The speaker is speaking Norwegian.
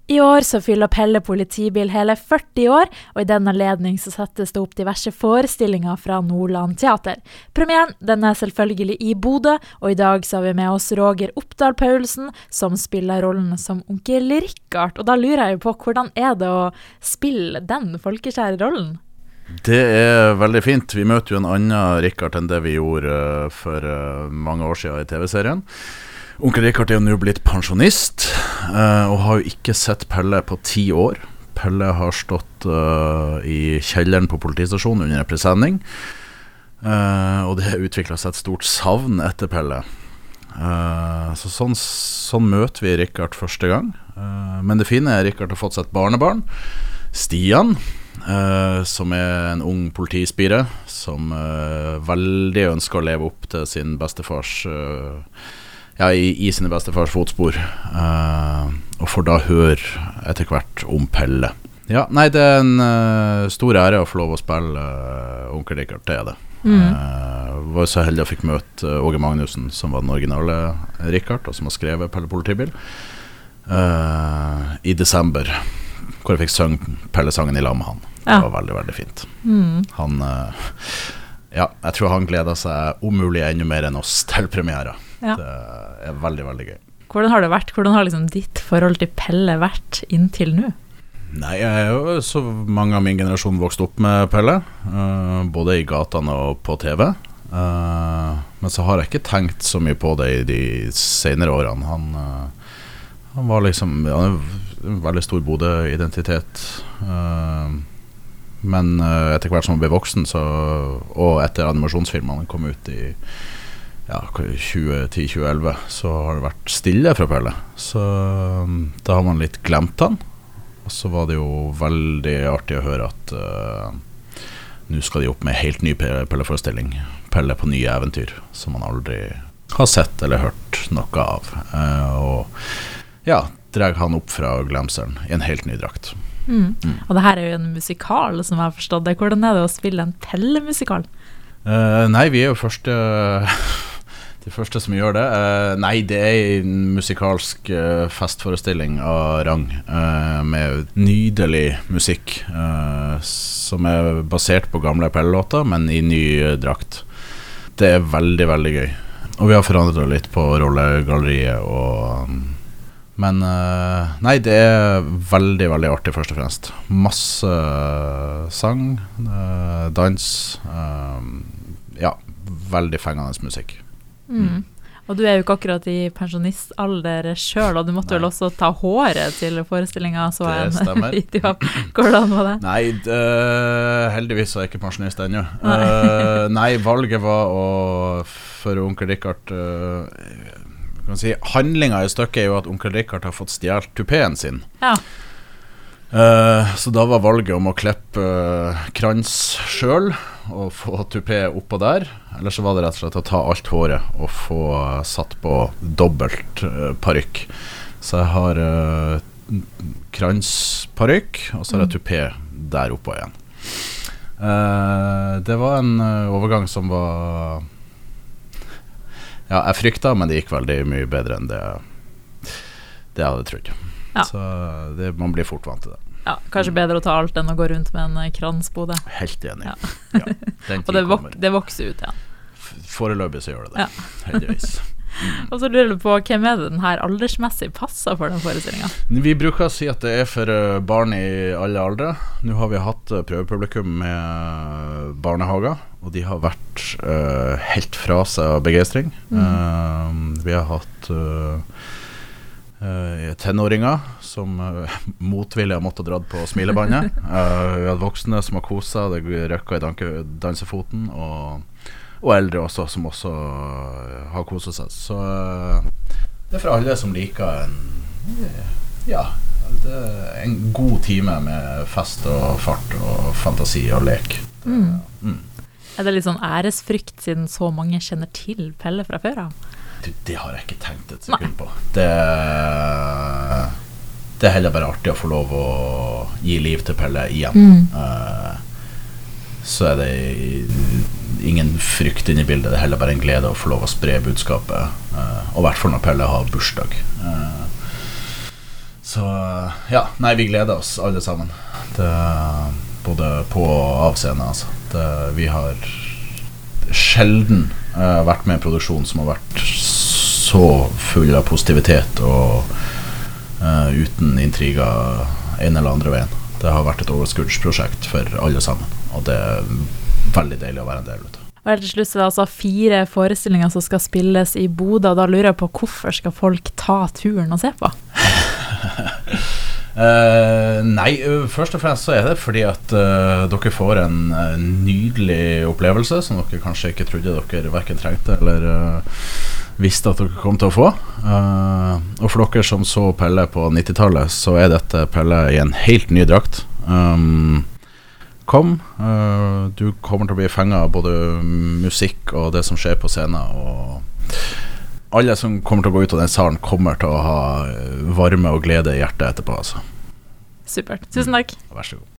I år så fyller Pelle politibil hele 40 år, og i den anledning så settes det opp diverse forestillinger fra Nordland Teater. Premieren, den selvfølgelig i Bodø, og i dag så har vi med oss Roger Oppdal Paulsen, som spiller rollen som onkel Rikard. Og da lurer jeg jo på, hvordan det å spille den folkekjære rollen? Det veldig fint. Vi møter jo en annen Rikard enn det vi gjorde for mange år siden i TV-serien. Onkel Rikard jo nå blitt pensjonist, og har jo ikke sett Pelle på 10 år. Pelle har stått i kjelleren på politistasjonen under en presenning, og det har utviklet seg et stort savn etter Pelle. Så sånn møter vi Rikard første gang. Men det fine Rikard har fått seg et barnebarn, Stian, som en ung politispire, som veldig ønsker å leve opp til sin bestefars i sine bestefars fotspor, og får da høre etter hvert om Pelle. Ja, nei, det en stor ære å få lov å spille onkel Rikard, det det. Var så heldig å fikk møte Åge Magnussen, som var den originale Rikard, og som har skrevet Pelle politibil, i desember, hvor jeg fikk sønge Pelle-sangen i lag med han. Det var veldig, veldig fint. Han, jeg tror han gleder seg umulig enda mer enn oss til premiere. Ja. Det veldig, veldig gøy. Hvordan har det vært? Hvordan har liksom ditt forhold til Pelle vært inntil nå? Nei, jeg har jo så mange av min generasjon vokst opp med Pelle, både i gatene og på TV. Men så har jeg ikke tenkt så mye på det i de senere årene. Han var liksom en veldig stor Bodø-identitet. Men etter hvert som han ble voksen, og etter animasjonsfilmene kom ut i 2010-2011, så har det vært stille fra Pelle. Så da har man litt glemt han. Og så var det jo veldig artig å høre at nå skal de opp med helt ny Pelle-forestilling. Pelle på nye eventyr, som man aldri har sett eller hørt noe av. Og drar han opp fra glemselen i en helt ny drakt. Og det her jo en musikal, som jeg har forstått det. Hvordan det å spille en Pelle-musikal? Nei, vi jo de første som gjør det. Nei, det en musikalsk festforestilling av rang, med nydelig musikk, som basert på gamle Pelle-låter, men i ny drakt. Det veldig, veldig gøy. Og vi har forandret litt på rollegalleriet, men nei, det veldig, veldig artig først og fremst. Masse sang, dans, veldig fengende musikk. Og du jo ikke akkurat i pensjonistalder selv, og du måtte vel også ta håret til forestillingen, så det stemmer. Hvordan var det? Nei, heldigvis er jeg ikke pensjonist ennå. Nei, valget var for onkel Rikard, kan si, handlingen i stykket jo at onkel Rikard har fått stjålet tupeen sin. Ja. Så da var valget om å klippe krans selv og få tupé oppå der, eller så var det rett og slett å ta alt håret og få satt på dobbelt parykk. Så jeg har kransparykk, og så har jeg tupé der oppå igjen. Det var en overgang som var jeg frykta, men det gikk veldig mye bedre enn det jeg hadde trodd. Så man blir fort vant til det. Ja, kanskje bedre å ta alt enn å gå rundt med en kransbode. Helt enig. Og det vokser ut igjen. Foreløpig så gjør det det, heldigvis. Og så lurer du på, hvem det den her aldersmessig passer for den forestillingen? Vi bruker å si at det for barn i alle aldre. Nå har vi hatt prøvepublikum med barnehager, og de har vært helt fra seg av begeistring. Vi har hatt tenåringer som motvillig har måttet dratt på smilebandet. Vi har voksne som har koset, det røkket i dansefoten, og eldre også, som også har koset seg. Så det for alle som liker en god time med fest og fart og fantasi og lek. Det litt sånn æresfrykt siden så mange kjenner til Pelle fra før av? Det har jeg ikke tenkt et sekund på. Det heller bare artig å få lov å gi liv til Pelle igjen. Så det ingen frykt inn i bildet. Det heller bare en glede å få lov å spre budskapet, og i hvert fall når Pelle har bursdag. Så ja, nei, vi gleder oss alle sammen. Både på og av scenen, altså. Vi har sjelden vært med i en produksjon som har vært så full av positivitet og uten intriger en eller andre veien. Det har vært et overskuddsprosjekt for alle sammen, og det veldig deilig å være en del av. Og helt til slutt er det altså 4 forestillinger som skal spilles i Bodø, og da lurer jeg på hvorfor skal folk ta turen og se på? Nei, først og fremst så er det fordi at dere får en nydelig opplevelse som dere kanskje ikke trodde dere hverken trengte eller visste at dere kom til å få. Og for dere som så Pelle på 90-tallet, så er dette Pelle i en helt ny drakt. Kom, du kommer til å bli fenget av både musikk og det som skjer på scenen, og alle som kommer til å gå ut av den salen kommer til å ha varme og glede i hjertet etterpå, altså. Supert, tusen takk. Vær så god.